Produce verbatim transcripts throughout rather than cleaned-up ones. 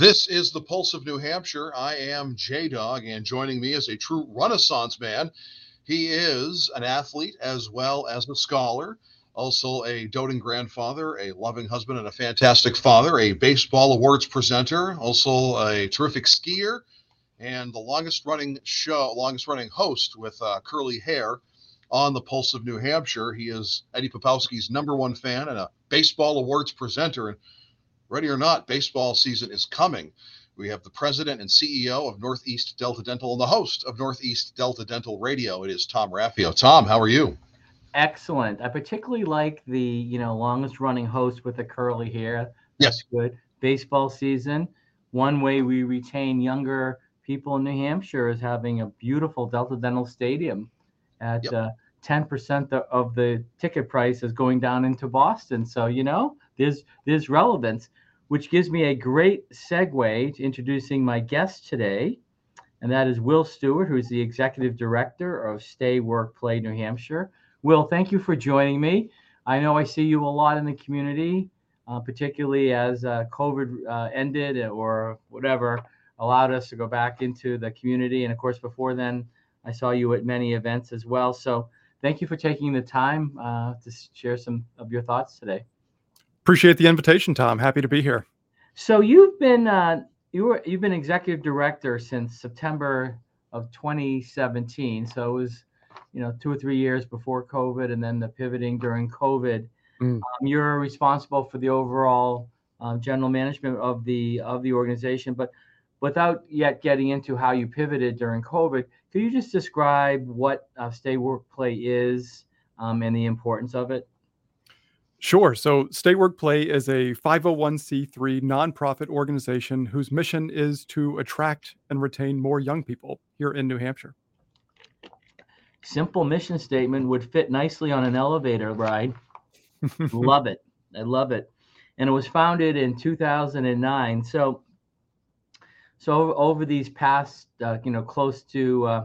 This is the Pulse of New Hampshire. I am J Dog, and joining me is a true Renaissance man. He is an athlete as well as a scholar, also a doting grandfather, a loving husband, and a fantastic father, a baseball awards presenter, also a terrific skier, and the longest running show, longest running host with uh, curly hair on the Pulse of New Hampshire. He is Eddie Popowski's number one fan and a baseball awards presenter. And ready or not, baseball season is coming. We have the president and C E O of Northeast Delta Dental and the host of Northeast Delta Dental Radio. It is Tom Raffio. Tom, how are you? Excellent. I particularly like the, you know, longest running host with the curly hair. That's Yes. good. Baseball season. One way we retain younger people in New Hampshire is having a beautiful Delta Dental Stadium at Yep. uh, ten percent of the ticket price is going down into Boston. So, you know, there's there's relevance, which gives me a great segue to introducing my guest today. And that is Will Stewart, who is the executive director of Stay Work Play New Hampshire. Will, thank you for joining me. I know I see you a lot in the community, uh, particularly as uh, COVID uh, ended or whatever allowed us to go back into the community. And of course, before then, I saw you at many events as well. So thank you for taking the time uh, to share some of your thoughts today. Appreciate the invitation, Tom. Happy to be here. So you've been uh, you were you've been executive director since September of twenty seventeen. So it was, you know, two or three years before COVID, and then the pivoting during COVID. Mm. Um, you're responsible for the overall uh, general management of the of the organization, but without yet getting into how you pivoted during COVID, could you just describe what uh, Stay Work Play is um, and the importance of it? Sure. So Stay Work Play is a five oh one c three nonprofit organization whose mission is to attract and retain more young people here in New Hampshire. Simple mission statement would fit nicely on an elevator ride. Love it. I love it. And it was founded in two thousand nine. So, so over these past, uh, you know, close to uh,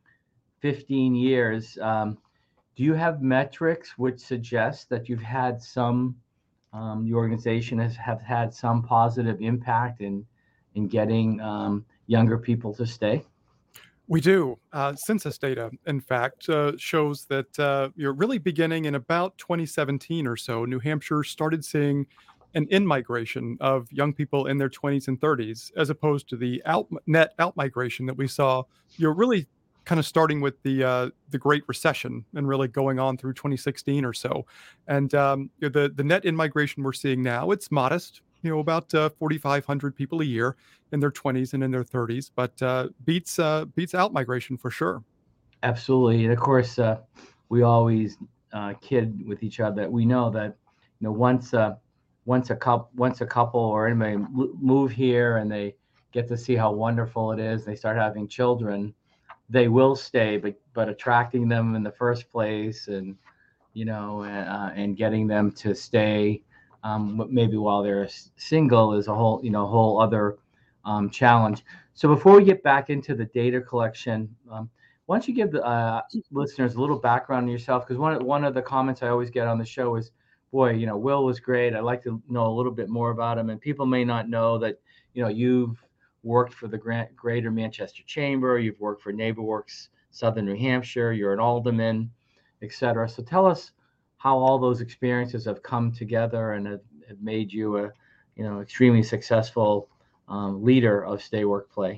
fifteen years, um, do you have metrics which suggest that you've had some, um, the organization has have had some positive impact in, in getting um, younger people to stay? We do. Uh, census data, in fact, uh, shows that uh, you're really beginning in about twenty seventeen or so, New Hampshire started seeing an in-migration of young people in their twenties and thirties, as opposed to the out, net out-migration that we saw. You're really kind of starting with the uh, the Great Recession and really going on through twenty sixteen or so. And um, the, the net in-migration we're seeing now, it's modest, you know, about uh, forty-five hundred people a year in their twenties and in their thirties, but uh, beats uh, beats out-migration for sure. Absolutely. And of course, uh, we always uh, kid with each other. We know that, you know, once uh, once a couple once a couple or anybody move here and they get to see how wonderful it is, they start having children, they will stay, but but attracting them in the first place, and you know, uh, and getting them to stay, um, maybe while they're single, is a whole you know whole other um, challenge. So before we get back into the data collection, um, why don't you give the uh, listeners a little background on yourself? Because one one of the comments I always get on the show is, "Boy, you know, Will was great. I'd like to know a little bit more about him." And people may not know that you know you've worked for the Greater Manchester Chamber, you've worked for NeighborWorks Southern New Hampshire, you're an alderman, et cetera. So tell us how all those experiences have come together and have, have made you a, you know, extremely successful um, leader of Stay Work Play.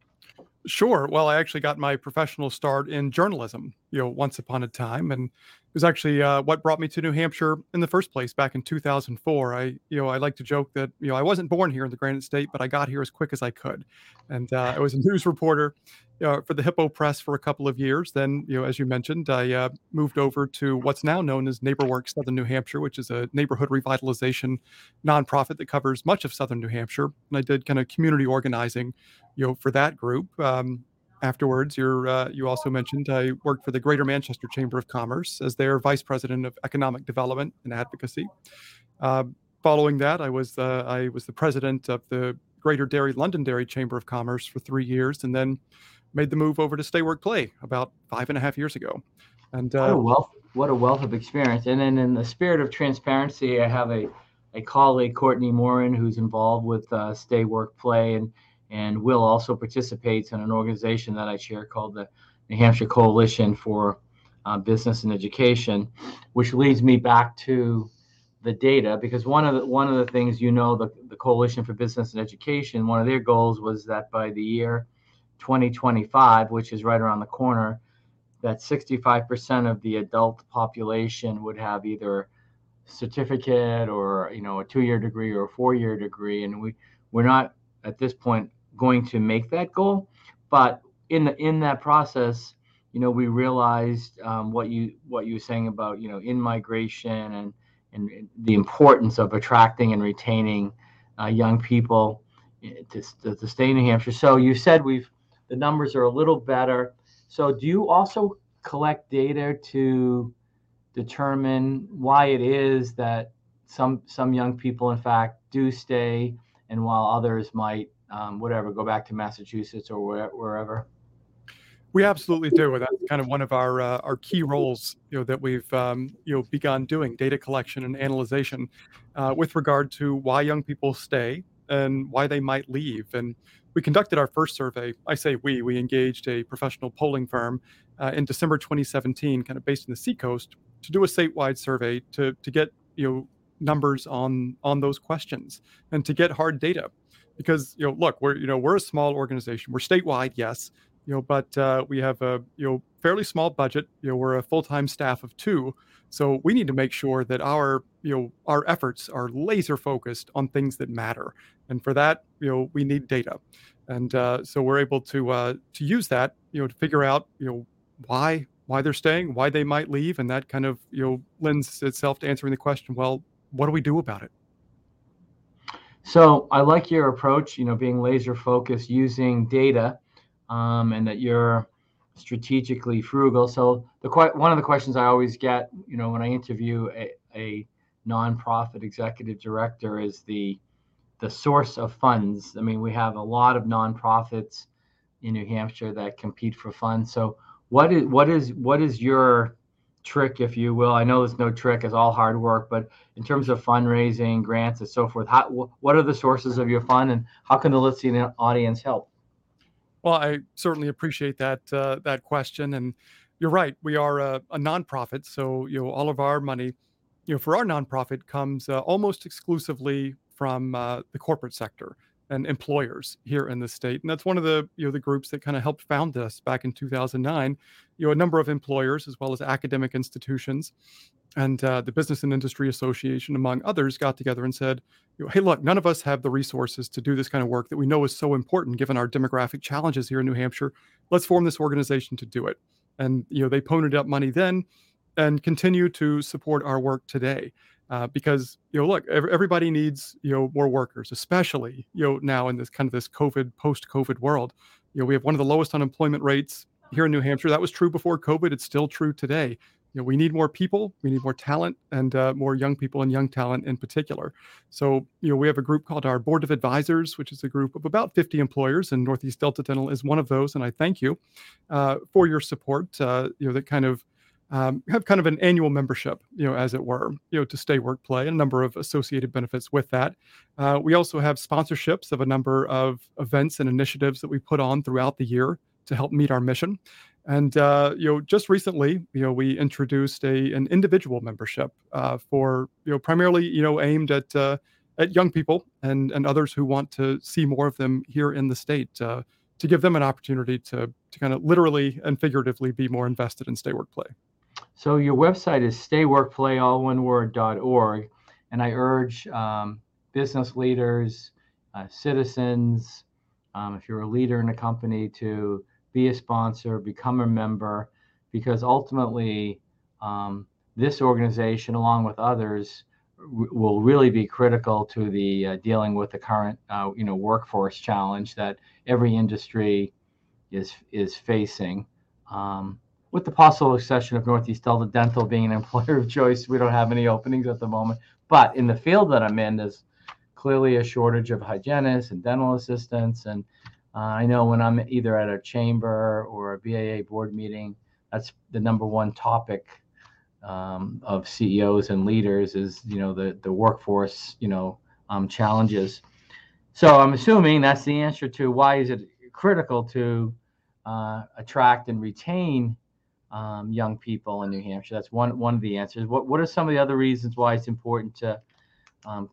Sure. Well, I actually got my professional start in journalism, you know, once upon a time, and it was actually uh, what brought me to New Hampshire in the first place back in two thousand four. I, you know, I like to joke that, you know, I wasn't born here in the Granite State, but I got here as quick as I could. And uh, I was a news reporter you know, for the Hippo Press for a couple of years. Then, you know, as you mentioned, I uh, moved over to what's now known as NeighborWorks Southern New Hampshire, which is a neighborhood revitalization nonprofit that covers much of Southern New Hampshire. And I did kind of community organizing, you know, for that group. Um, Afterwards, you're, uh, you also mentioned I worked for the Greater Manchester Chamber of Commerce as their Vice President of Economic Development and Advocacy. Uh, following that, I was uh, I was the President of the Greater Derry Londonderry Chamber of Commerce for three years, and then made the move over to Stay Work Play about five and a half years ago. And uh, what a wealth, what a wealth of experience! And then, in the spirit of transparency, I have a a colleague, Courtney Morin, who's involved with uh, Stay Work Play, and and Will also participates in an organization that I chair called the New Hampshire Coalition for uh, Business and Education, which leads me back to the data, because one of the one of the things, you know, the, the Coalition for Business and Education, one of their goals was that by the year twenty twenty-five, which is right around the corner, that sixty-five percent of the adult population would have either certificate or, you know, a two-year degree or a four-year degree. And we we're not at this point going to make that goal, but in the in that process, you know, we realized um, what you what you were saying about, you know, in migration and and the importance of attracting and retaining uh, young people to, to to stay in New Hampshire. So you said we've the numbers are a little better. So do you also collect data to determine why it is that some some young people, in fact, do stay, and while others might, um, whatever, go back to Massachusetts or where, wherever? We absolutely do. And that's kind of one of our uh, our key roles, you know, that we've um, you know begun doing, data collection and analyzation uh, with regard to why young people stay and why they might leave. And we conducted our first survey. I say we, we engaged a professional polling firm uh, in December twenty seventeen, kind of based in the Seacoast, to do a statewide survey to to get, you know, numbers on on those questions and to get hard data. Because, you know, look, we're, you know, we're a small organization. We're statewide, yes, you know, but uh, we have a, you know, fairly small budget. You know, we're a full-time staff of two. So we need to make sure that our, you know, our efforts are laser focused on things that matter. And for that, you know, we need data. And uh, so we're able to uh, to use that, you know, to figure out, you know, why why they're staying, why they might leave. And that kind of, you know, lends itself to answering the question, well, what do we do about it? So I like your approach, you know, being laser focused, using data, um, and that you're strategically frugal. So the one of the questions I always get, you know, when I interview a, a nonprofit executive director is the the source of funds. I mean, we have a lot of nonprofits in New Hampshire that compete for funds. So what is what is what is your trick, if you will? I know there's no trick, it's all hard work, but in terms of fundraising, grants, and so forth, how, what are the sources of your fund, and how can the listening audience help? Well, I certainly appreciate that uh, that question, and you're right. We are a, a nonprofit, so, you know, all of our money, you know, for our nonprofit comes uh, almost exclusively from uh, the corporate sector and employers here in the state. And that's one of the, you know, the groups that kind of helped found us back in two thousand nine. You know, a number of employers, as well as academic institutions and uh, the Business and Industry Association, among others, got together and said, you know, hey, look, none of us have the resources to do this kind of work that we know is so important given our demographic challenges here in New Hampshire. Let's form this organization to do it. And, you know, they ponied up money then and continue to support our work today. Uh, because, you know, look, every, everybody needs, you know, more workers, especially, you know, now in this kind of this COVID, post-COVID world. You know, we have one of the lowest unemployment rates here in New Hampshire. That was true before COVID. It's still true today. You know, we need more people, we need more talent, and uh, more young people and young talent in particular. So, you know, we have a group called our Board of Advisors, which is a group of about fifty employers, and Northeast Delta Dental is one of those. And I thank you uh, for your support, uh, you know, that kind of Um, have kind of an annual membership, you know, as it were, you know, to Stay Work Play, and a number of associated benefits with that. Uh, we also have sponsorships of a number of events and initiatives that we put on throughout the year to help meet our mission. And, uh, you know, just recently, you know, we introduced a an individual membership uh, for, you know, primarily, you know, aimed at uh, at young people and and others who want to see more of them here in the state, uh, to give them an opportunity to to kind of literally and figuratively be more invested in Stay Work Play. So your website is stay work play all one word dot org, and I urge um, business leaders, uh, citizens, um, if you're a leader in a company, to be a sponsor, become a member, because ultimately um, this organization, along with others, w- will really be critical to the uh, dealing with the current, uh, you know, workforce challenge that every industry is is facing. Um, With the possible exception of Northeast Delta Dental being an employer of choice, we don't have any openings at the moment. But in the field that I'm in, there's clearly a shortage of hygienists and dental assistants. And uh, I know when I'm either at a chamber or a B A A board meeting, that's the number one topic um, of C E Os and leaders is, you know, the, the workforce, you know, um, challenges. So I'm assuming that's the answer to why is it critical to uh, attract and retain um, young people in New Hampshire. That's one one of the answers. What what are some of the other reasons why it's important to um,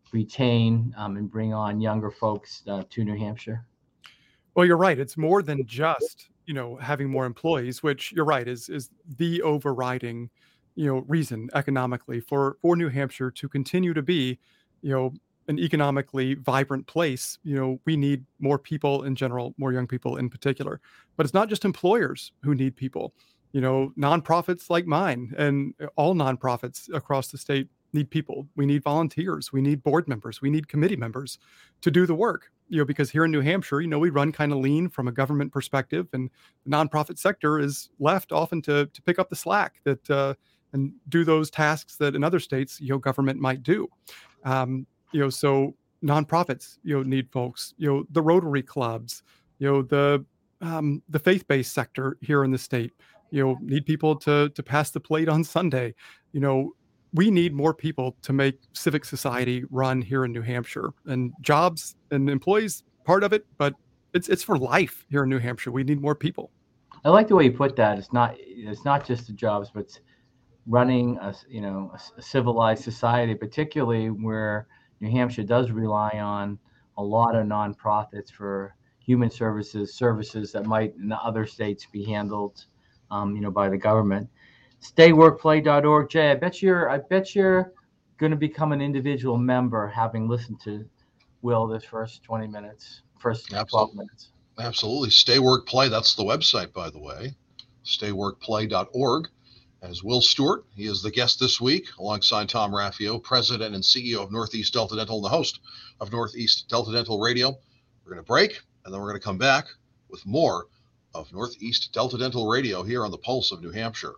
retain um, and bring on younger folks uh, to New Hampshire? Well, you're right. It's more than just, you know, having more employees, which you're right is is the overriding, you know, reason economically for for New Hampshire to continue to be, you know, an economically vibrant place. You know, we need more people in general, more young people in particular. But it's not just employers who need people. You know, nonprofits like mine and all nonprofits across the state need people. We need volunteers. We need board members. We need committee members to do the work. You know, because here in New Hampshire, you know, we run kind of lean from a government perspective, and the nonprofit sector is left often to to pick up the slack that uh, and do those tasks that in other states, you know, government might do. Um, you know, so nonprofits, you know, need folks. You know, the Rotary clubs, you know, the um, the faith-based sector here in the state, you know, need people to to pass the plate on Sunday. You know, we need more people to make civic society run here in New Hampshire, and jobs and employees part of it, but it's it's for life here in New Hampshire. We need more people. I like the way you put that. It's not it's not just the jobs, but it's running a you know a, a civilized society, particularly where New Hampshire does rely on a lot of nonprofits for human services, services that might in other states be handled, um, you know, by the government. stay work play dot org. Jay, I bet you're I bet you're going to become an individual member having listened to Will this first twenty minutes, first twelve Absolutely. minutes. Absolutely. Stay Work Play. That's the website, by the way. stay work play dot org. As Will Stewart, he is the guest this week, alongside Tom Raffio, President and C E O of Northeast Delta Dental and the host of Northeast Delta Dental Radio. We're going to break, and then we're going to come back with more of Northeast Delta Dental Radio here on the Pulse of New Hampshire.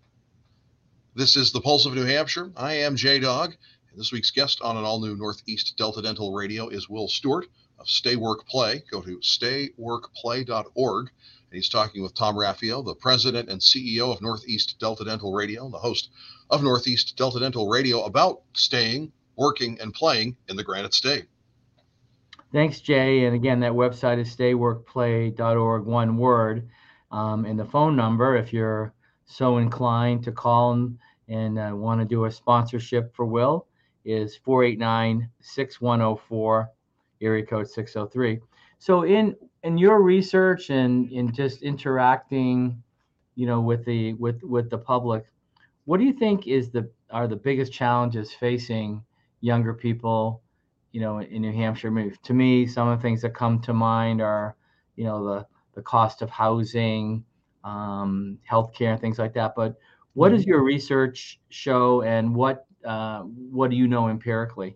This is the Pulse of New Hampshire. I am J-Dog, and this week's guest on an all-new Northeast Delta Dental Radio is Will Stewart of Stay Work Play. Go to stay work play dot org. And he's talking with Tom Raffio, the president and C E O of Northeast Delta Dental Radio, the host of Northeast Delta Dental Radio, about staying, working, and playing in the Granite State. Thanks, Jay. And again, that website is stay work play dot org, one word. Um, and the phone number, if you're so inclined to call and, and uh, want to do a sponsorship for Will, is four eight nine, six one zero four, area code six oh three. So in in your research and in just interacting, you know, with the with with the public, what do you think is the are the biggest challenges facing younger people, you know, in New Hampshire? I mean, to me, some of the things that come to mind are, you know, the the cost of housing, um, healthcare, and things like that. But what does your research show, and what uh, what do you know empirically?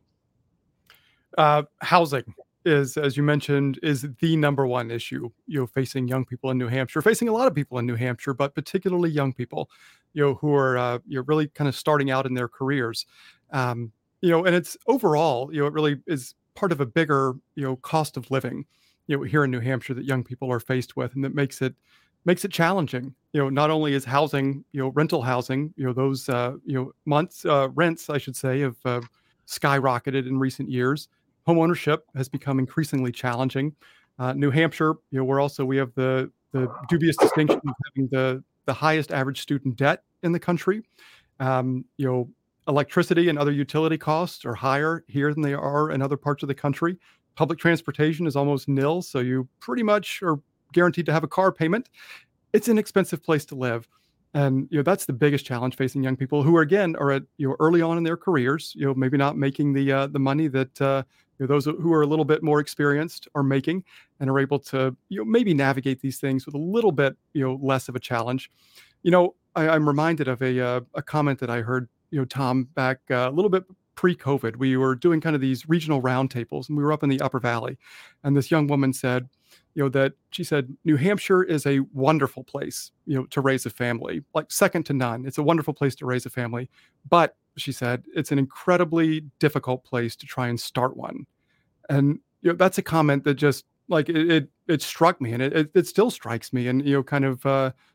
Uh, housing is, as you mentioned, is the number one issue, you know, facing young people in New Hampshire, facing a lot of people in New Hampshire, but particularly young people, you know, who are, uh, you know, really kind of starting out in their careers. Um, you know, and it's overall, you know, it really is part of a bigger, you know, cost of living, you know, here in New Hampshire that young people are faced with, and that makes it makes it challenging. You know, not only is housing, you know, rental housing, you know, those, uh, you know, months, uh, rents, I should say, have uh, skyrocketed in recent years. Home ownership has become increasingly challenging. Uh, New Hampshire, you know, we're also, we have the the dubious distinction of having the the highest average student debt in the country. Um, you know, electricity and other utility costs are higher here than they are in other parts of the country. Public transportation is almost nil, so you pretty much are guaranteed to have a car payment. It's an expensive place to live. And, you know, that's the biggest challenge facing young people who are, again, are at, you know, early on in their careers, you know, maybe not making the uh, the money that, uh, you know, those who are a little bit more experienced are making, and are able to, you know, maybe navigate these things with a little bit, you know, less of a challenge. You know, I, I'm reminded of a uh, a comment that I heard, you know, Tom, back uh, a little bit pre-COVID. We were doing kind of these regional roundtables, and we were up in the Upper Valley, and this young woman said, you know, that she said, New Hampshire is a wonderful place, you know, to raise a family, like second to none. It's a wonderful place to raise a family. But she said, it's an incredibly difficult place to try and start one. And, you know, that's a comment that just like, it, it, it struck me, and it, it, it still strikes me, and, you know, kind of uh,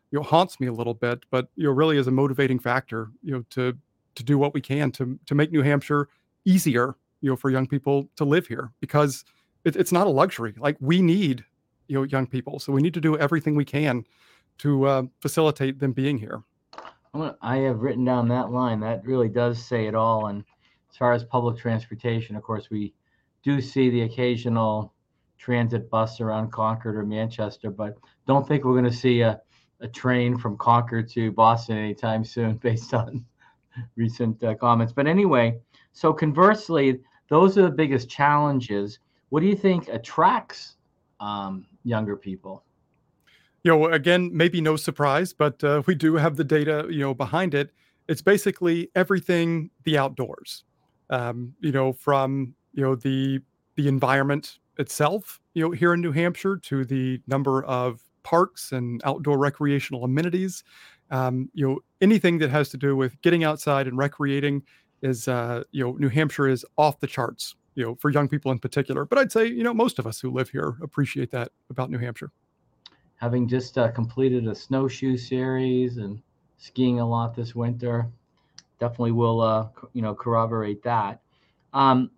you know, haunts me a little bit, but, you know, really is a motivating factor, you know, to to do what we can to to make New Hampshire easier, you know, for young people to live here, because it, it's not a luxury. Like, we need, you know, young people, so we need to do everything we can to uh, facilitate them being here. I'm gonna, I have written down that line. That really does say it all. And as far as public transportation, of course, we do see the occasional transit bus around Concord or Manchester, but don't think we're going to see a, a train from Concord to Boston anytime soon based on recent uh, comments. But anyway, so conversely, those are the biggest challenges. What do you think attracts um, younger people? You know, again, maybe no surprise, but uh, we do have the data, you know, behind it. It's basically everything the outdoors, um, you know, from, you know, the the environment itself, you know, here in New Hampshire, to the number of parks and outdoor recreational amenities. Um, you know, anything that has to do with getting outside and recreating is, uh, you know, New Hampshire is off the charts, you know, for young people in particular. But I'd say, you know, most of us who live here appreciate that about New Hampshire. Having just uh, completed a snowshoe series and skiing a lot this winter, definitely will, uh, you know, corroborate that. Um,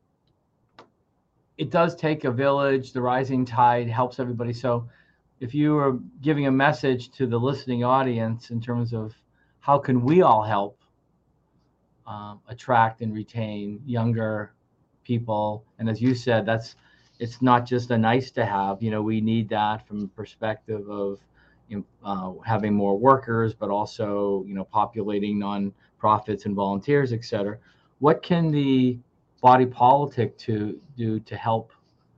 it does take a village. The rising tide helps everybody. So if you were giving a message to the listening audience in terms of how can we all help um, attract and retain younger people, and as you said, that's it's not just a nice to have. You know, we need that from the perspective of you know, uh, having more workers, but also, you know, populating nonprofits and volunteers, et cetera. What can the body politic to do to help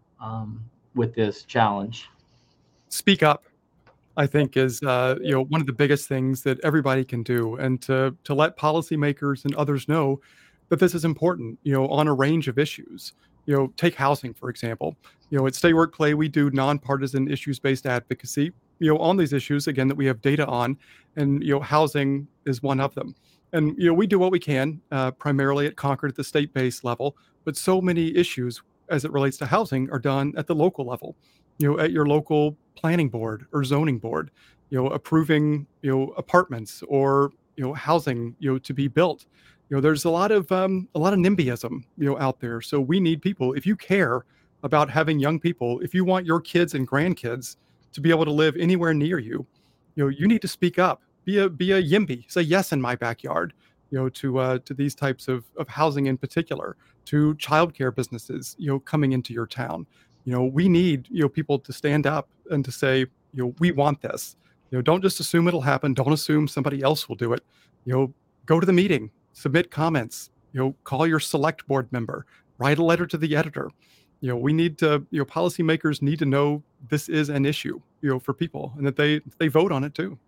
um, with this challenge? Speak up, I think, is uh, you know, one of the biggest things that everybody can do, and to to let policymakers and others know that this is important, you know, on a range of issues. You know, take housing, for example. You know, at Stay Work Play, we do nonpartisan issues-based advocacy, you know, on these issues, again, that we have data on, and, you know, housing is one of them. And, you know, we do what we can, uh, primarily at Concord at the state-based level, but so many issues as it relates to housing are done at the local level, you know, at your local planning board or zoning board, you know, approving, you know, apartments or, you know, housing, you know, to be built. You know, there's a lot of um, a lot of NIMBYism, you know, out there. So we need people. If you care about having young people, if you want your kids and grandkids to be able to live anywhere near you, you know, you need to speak up. Be a be a YIMBY. Say yes in my backyard. You know, to uh, to these types of of housing in particular, to childcare businesses, you know, coming into your town. You know, we need, you know, people to stand up and to say, you know, we want this. You know, don't just assume it'll happen. Don't assume somebody else will do it. You know, go to the meeting. Submit comments, you know, call your select board member, write a letter to the editor. You know, we need to, you know, policymakers need to know this is an issue, you know, for people, and that they, they vote on it too.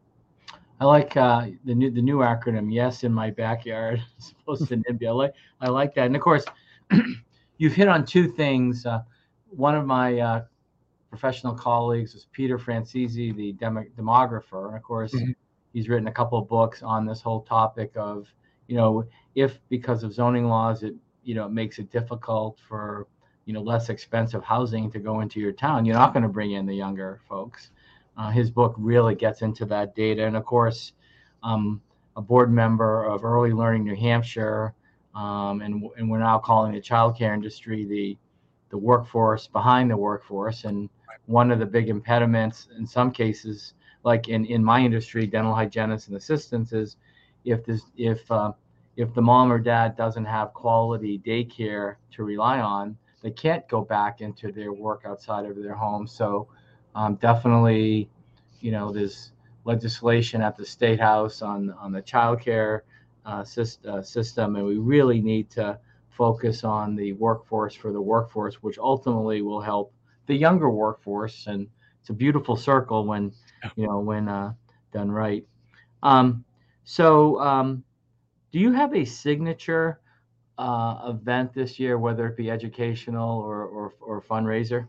I like uh, the new, the new acronym, yes in my backyard, as opposed to NIMBY. I like, I like that. And of course, you've hit on two things. Uh, one of my uh, professional colleagues is Peter Francisi, the demo- demographer. And of course, mm-hmm. he's written a couple of books on this whole topic of, you know, if because of zoning laws, it, you know, it makes it difficult for, you know, less expensive housing to go into your town, you're not going to bring in the younger folks. Uh, his book really gets into that data. And of course, um, a board member of Early Learning New Hampshire, um, and, and we're now calling the childcare industry the, the workforce behind the workforce. And one of the big impediments in some cases, like in, in my industry, dental hygienists and assistants, is if this if uh, if the mom or dad doesn't have quality daycare to rely on, they can't go back into their work outside of their home. So um, definitely, you know, there's legislation at the State House on on the childcare uh, syst- uh, system, and we really need to focus on the workforce for the workforce, which ultimately will help the younger workforce. And it's a beautiful circle when, you know, when uh, done right. Um, So, um, do you have a signature uh, event this year, whether it be educational or, or, or fundraiser?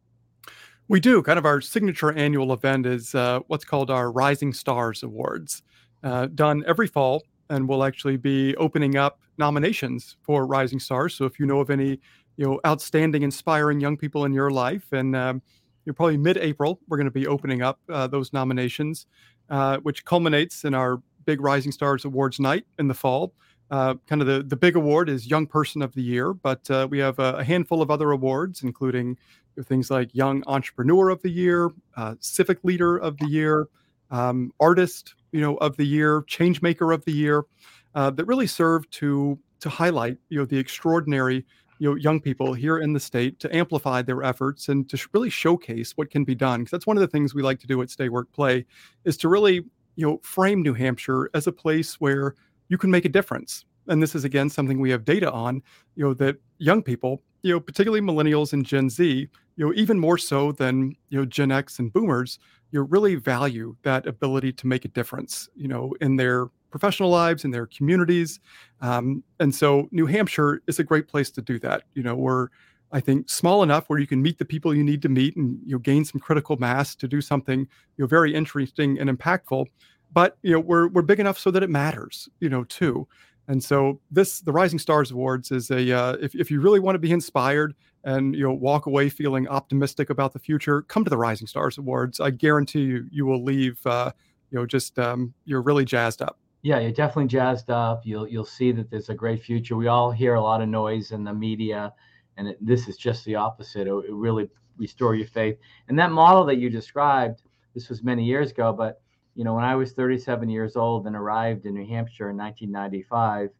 We do. Kind of our signature annual event is uh, what's called our Rising Stars Awards, uh, done every fall, and we'll actually be opening up nominations for Rising Stars. So if you know of any, you know, outstanding, inspiring young people in your life, and um, you're probably mid-April, we're going to be opening up uh, those nominations. uh, which culminates in our big Rising Stars Awards night in the fall. Uh, kind of the, the big award is Young Person of the Year, but uh, we have a, a handful of other awards, including things like Young Entrepreneur of the Year, uh, Civic Leader of the Year, um, Artist, you know, of the Year, Changemaker of the Year, uh, that really serve to to highlight, you know, the extraordinary, you know, young people here in the state, to amplify their efforts and to sh- really showcase what can be done. Because that's one of the things we like to do at Stay Work Play, is to really, you know, frame New Hampshire as a place where you can make a difference. And this is, again, something we have data on, you know, that young people, you know, particularly millennials and Gen Z, you know, even more so than, you know, Gen X and boomers, you know, really value that ability to make a difference, you know, in their professional lives, in their communities. Um, and so New Hampshire is a great place to do that. You know, we're, I think, small enough where you can meet the people you need to meet and, you know, gain some critical mass to do something, you know, very interesting and impactful. But, you know, we're, we're big enough so that it matters, you know, too. And so this, the Rising Stars Awards is a, uh, if, if you really want to be inspired and, you know, walk away feeling optimistic about the future, come to the Rising Stars Awards. I guarantee you, you will leave, uh, you know, just, um, you're really jazzed up. Yeah, you're definitely jazzed up. You'll, you'll see that there's a great future. We all hear a lot of noise in the media, and it, this is just the opposite. It, it really restore your faith. And that model that you described, this was many years ago, but you know, when I was thirty-seven years old and arrived in New Hampshire in nineteen ninety-five,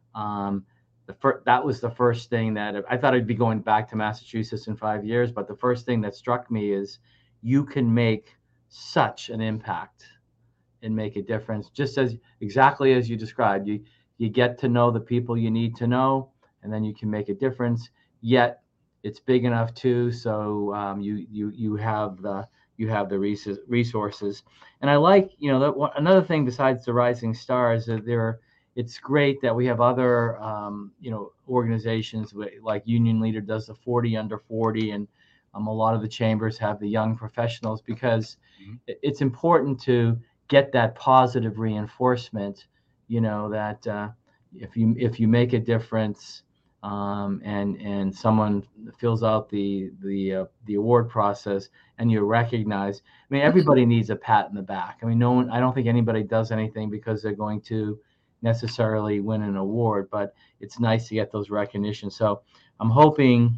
um, the fir- that was the first thing that I thought I'd be going back to Massachusetts in five years. But the first thing that struck me is you can make such an impact and make a difference, just as exactly as you described. You you get to know the people you need to know, and then you can make a difference. Yet it's big enough too, so um, you you you have the you have the resources. And I like, you know, that one, another thing besides the Rising Stars, that there, it's great that we have other, um, you know, organizations like Union Leader does the forty under forty, and um, a lot of the chambers have the young professionals, because mm-hmm. it's important to get that positive reinforcement, you know, that uh, if you if you make a difference, Um, and and someone fills out the the uh, the award process and you're recognized. I mean, everybody needs a pat in the back. I mean, no one. I don't think anybody does anything because they're going to necessarily win an award, but it's nice to get those recognitions. So I'm hoping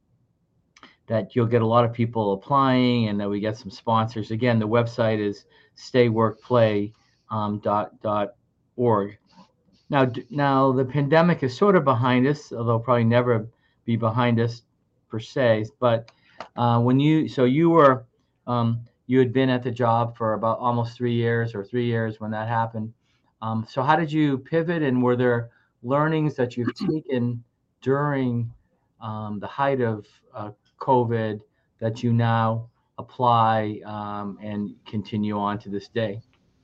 that you'll get a lot of people applying, and that we get some sponsors. Again, the website is stay work play dot org. Now, now the pandemic is sort of behind us, although probably never be behind us per se. But uh, when you, so you were, um, you had been at the job for about almost three years or three years when that happened. Um, so how did you pivot, and were there learnings that you've taken during um, the height of uh, COVID that you now apply um, and continue on to this day?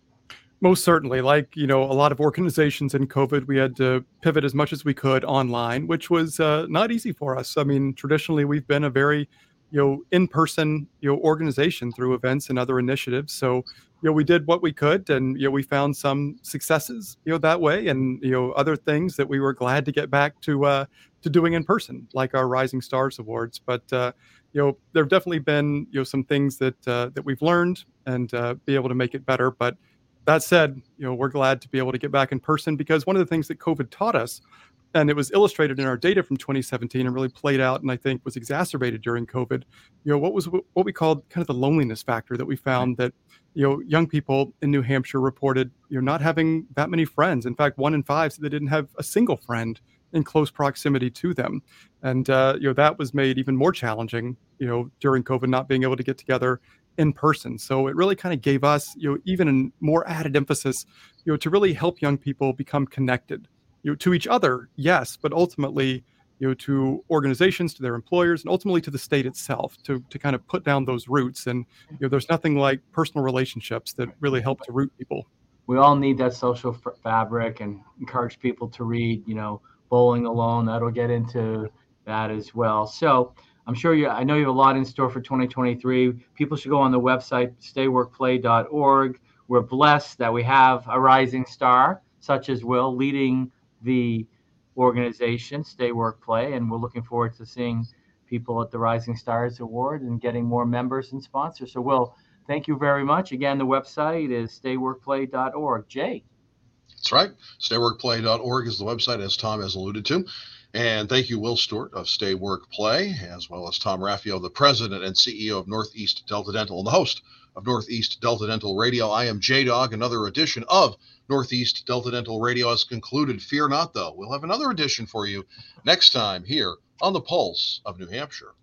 Most certainly. Like, you know, a lot of organizations in COVID, we had to pivot as much as we could online, which was uh, not easy for us. I mean, traditionally, we've been a very, you know, in-person, you know, organization through events and other initiatives. So, you know, we did what we could, and, you know, we found some successes, you know, that way, and, you know, other things that we were glad to get back to, uh, to doing in person, like our Rising Stars Awards. But, uh, you know, there have definitely been, you know, some things that, uh, that we've learned and uh, be able to make it better. But that said, you know, we're glad to be able to get back in person, because one of the things that COVID taught us, and it was illustrated in our data from twenty seventeen and really played out, and I think was exacerbated during COVID, you know, what was what we called kind of the loneliness factor, that we found that, you know, young people in New Hampshire reported, you know, not having that many friends. In fact, one in five said they didn't have a single friend in close proximity to them. And, uh, you know, that was made even more challenging, you know, during COVID, not being able to get together in person. So it really kind of gave us, you know, even a more added emphasis, you know, to really help young people become connected, you know, to each other, yes, but ultimately, you know, to organizations, to their employers, and ultimately to the state itself, to to kind of put down those roots. And, you know, there's nothing like personal relationships that really help to root people. We all need that social f- fabric, and encourage people to read, you know, Bowling Alone. That'll get into that as well. So I'm sure you, I know you have a lot in store for twenty twenty-three. People should go on the website, stay work play dot org. We're blessed that we have a rising star such as Will leading the organization, Stay Work Play, and we're looking forward to seeing people at the Rising Stars Award and getting more members and sponsors. So, Will, thank you very much. Again, the website is stay work play dot org. Jay. That's right. stay work play dot org is the website, as Tom has alluded to. And thank you, Will Stewart of Stay Work Play, as well as Tom Raffio, the president and C E O of Northeast Delta Dental and the host of Northeast Delta Dental Radio. I am J-Dog. Another edition of Northeast Delta Dental Radio has concluded. Fear not, though. We'll have another edition for you next time here on the Pulse of New Hampshire.